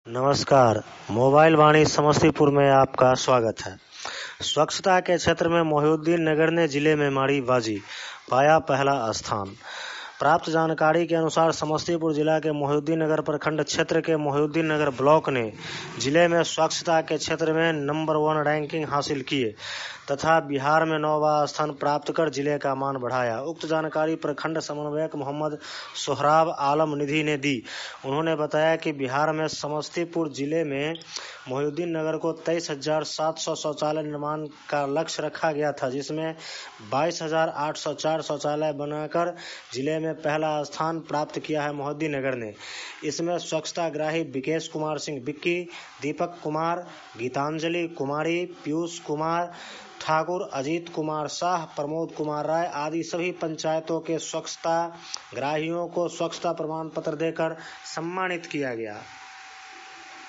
नमस्कार। मोबाइल वाणी समस्तीपुर में आपका स्वागत है। स्वच्छता के क्षेत्र में मोहिउद्दीन नगर ने जिले में मारी बाजी, पाया पहला स्थान। प्राप्त जानकारी के अनुसार समस्तीपुर जिला के मोहिउद्दीन नगर प्रखंड क्षेत्र के मोहिउद्दीन नगर ब्लॉक ने जिले में स्वच्छता के क्षेत्र में नंबर 1 रैंकिंग हासिल किए तथा बिहार में 9वां स्थान प्राप्त कर जिले का मान बढ़ाया। उक्त जानकारी प्रखंड समन्वयक मोहम्मद सोहराब आलम निधि ने दी। उन्होंने बताया कि बिहार में समस्तीपुर जिले में मोहिउद्दीन नगर को 23,700 शौचालय निर्माण का लक्ष्य रखा गया था, जिसमें 22,804 शौचालय बनाकर जिले में पहला स्थान प्राप्त किया है मोहिउद्दीन नगर ने। इसमें स्वच्छताग्राही विकेश कुमार सिंह बिक्की, दीपक कुमार, गीतांजलि कुमारी, पीयूष कुमार ठाकुर, अजीत कुमार शाह, प्रमोद कुमार राय आदि सभी पंचायतों के स्वच्छता ग्राहियों को स्वच्छता प्रमाण पत्र देकर सम्मानित किया गया।